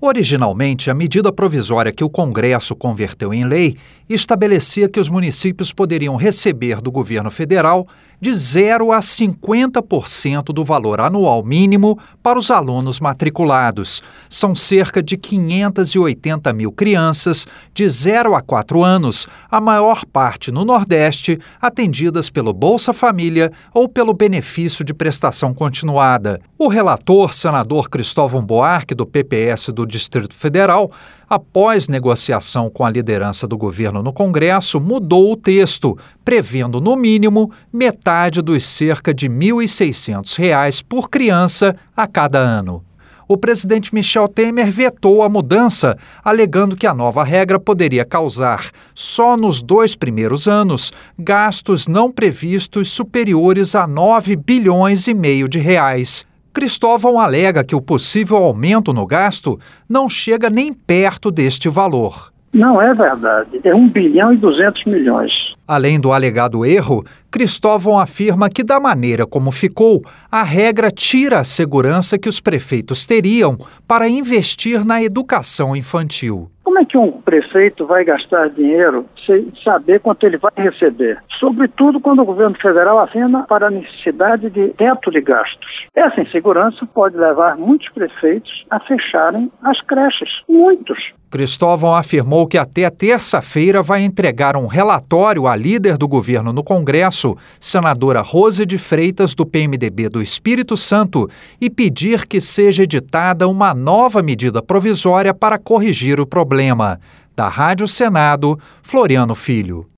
Originalmente, a medida provisória que o Congresso converteu em lei estabelecia que os municípios poderiam receber do governo federal de 0 a 50% do valor anual mínimo para os alunos matriculados. São cerca de 580 mil crianças de 0 a 4 anos, a maior parte no Nordeste, atendidas pelo Bolsa Família ou pelo benefício de prestação continuada. O relator, senador Cristóvão Buarque, do PPS do Distrito Federal, após negociação com a liderança do governo no Congresso, mudou o texto, prevendo, no mínimo, metade dos cerca de R$ 1.600 por criança a cada ano. O presidente Michel Temer vetou a mudança, alegando que a nova regra poderia causar, só nos 2 primeiros anos, gastos não previstos superiores a 9,5 bilhões de reais. Cristóvão alega que o possível aumento no gasto não chega nem perto deste valor. Não é verdade, é 1 bilhão e 200 milhões. Além do alegado erro, Cristóvão afirma que, da maneira como ficou, a regra tira a segurança que os prefeitos teriam para investir na educação infantil. Como é que um prefeito vai gastar dinheiro sem saber quanto ele vai receber? Sobretudo quando o governo federal afina para a necessidade de teto de gastos. Essa insegurança pode levar muitos prefeitos a fecharem as creches. Muitos. Cristóvão afirmou que até terça-feira vai entregar um relatório à líder do governo no Congresso, senadora Rose de Freitas, do PMDB do Espírito Santo, e pedir que seja editada uma nova medida provisória para corrigir o problema. Da Rádio Senado, Floriano Filho.